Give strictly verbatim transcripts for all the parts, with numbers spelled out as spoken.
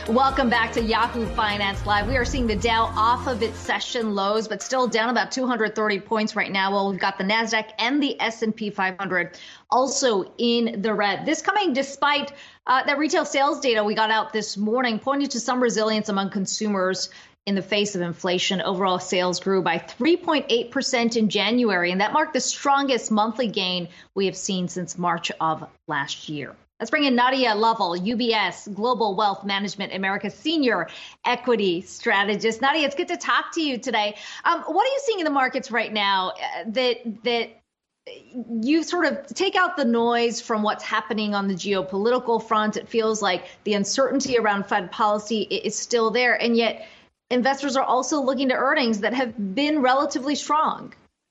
Welcome back to Yahoo Finance Live. We are seeing the Dow off of its session lows, but still down about two hundred thirty points right now. Well, we've got the NASDAQ and the S and P five hundred also in the red. This coming despite uh, that retail sales data we got out this morning, pointing to some resilience among consumers in the face of inflation. Overall sales grew by three point eight percent in January, and that marked the strongest monthly gain we have seen since March of last year. Let's bring in Nadia Lovell, U B S Global Wealth Management America Senior Equity Strategist. Nadia, it's good to talk to you today. Um, what are you seeing in the markets right now uh, that that you sort of take out the noise from what's happening on the geopolitical front? It feels like the uncertainty around Fed policy is still there, and yet investors are also looking to earnings that have been relatively strong.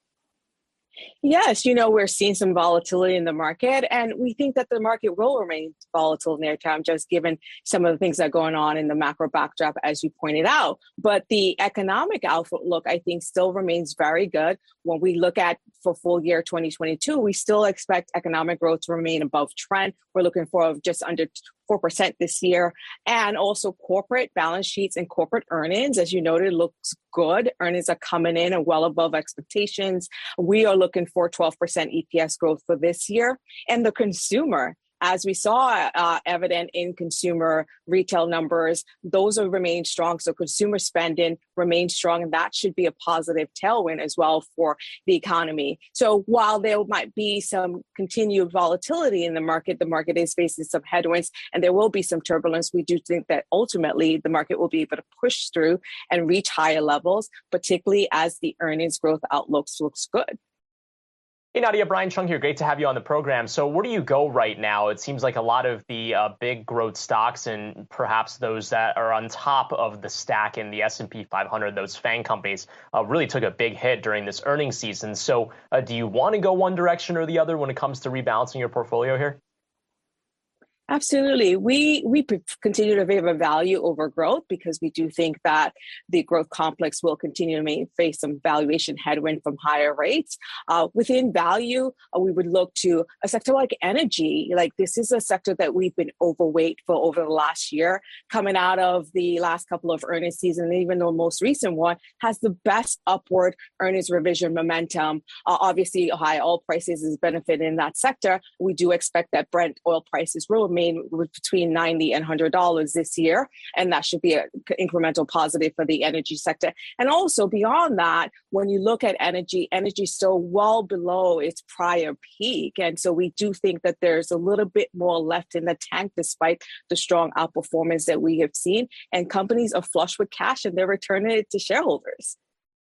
Yes, you know, we're seeing some volatility in the market, and we think that the market will remain volatile near term, just given some of the things that are going on in the macro backdrop, as you pointed out. But the economic outlook, I think, still remains very good. When we look at for full year twenty twenty-two, we still expect economic growth to remain above trend. We're looking for just under four percent this year. And also corporate balance sheets and corporate earnings, as you noted, looks good. Earnings are coming in and well above expectations. We are looking for twelve percent E P S growth for this year. And the consumer, as we saw uh, evident in consumer retail numbers, those have remained strong. So consumer spending remains strong, and that should be a positive tailwind as well for the economy. So while there might be some continued volatility in the market, the market is facing some headwinds and there will be some turbulence. We do think that ultimately the market will be able to push through and reach higher levels, particularly as the earnings growth outlook looks good. Hey, Nadia, Brian Chung here. Great to have you on the program. So where do you go right now? It seems like a lot of the uh, big growth stocks and perhaps those that are on top of the stack in the S and P five hundred, those FANG companies, uh, really took a big hit during this earnings season. So uh, do you want to go one direction or the other when it comes to rebalancing your portfolio here? Absolutely. We we continue to favor value over growth because we do think that the growth complex will continue to may face some valuation headwind from higher rates. Uh, within value, uh, we would look to a sector like energy. Like this is a sector that we've been overweight for over the last year. Coming out of the last couple of earnings season, and even the most recent one, has the best upward earnings revision momentum. Uh, obviously, high oil prices is benefiting that sector. We do expect that Brent oil prices will remain between ninety and one hundred dollars this year, and that should be an incremental positive for the energy sector. And also beyond that, when you look at energy, energy is still well below its prior peak. And so we do think that there's a little bit more left in the tank despite the strong outperformance that we have seen. And companies are flush with cash and they're returning it to shareholders.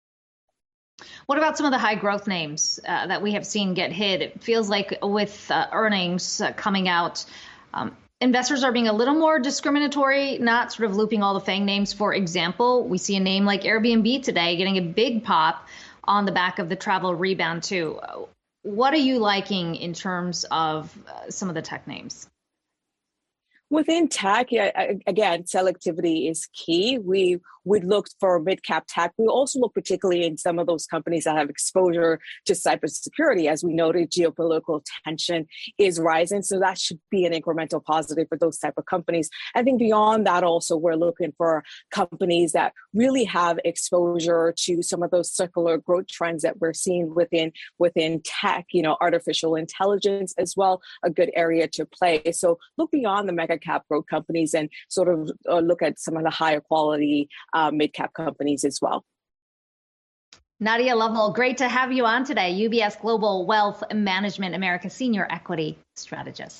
What about some of the high growth names uh, that we have seen get hit? It feels like with uh, earnings uh, coming out, Um, investors are being a little more discriminatory, not sort of looping all the FANG names. For example, we see a name like Airbnb today getting a big pop on the back of the travel rebound too. What are you liking in terms of uh, some of the tech names? Within tech, yeah, again, selectivity is key. We would look for mid-cap tech. We also look particularly in some of those companies that have exposure to cybersecurity. As we noted, geopolitical tension is rising, so that should be an incremental positive for those type of companies. I think beyond that, also, we're looking for companies that really have exposure to some of those circular growth trends that we're seeing within, within tech, you know, artificial intelligence as well, a good area to play. So look beyond the mega cap growth companies and sort of uh, look at some of the higher quality uh, mid-cap companies as well. Nadia Lovell, great to have you on today. U B S Global Wealth Management America Senior Equity Strategist.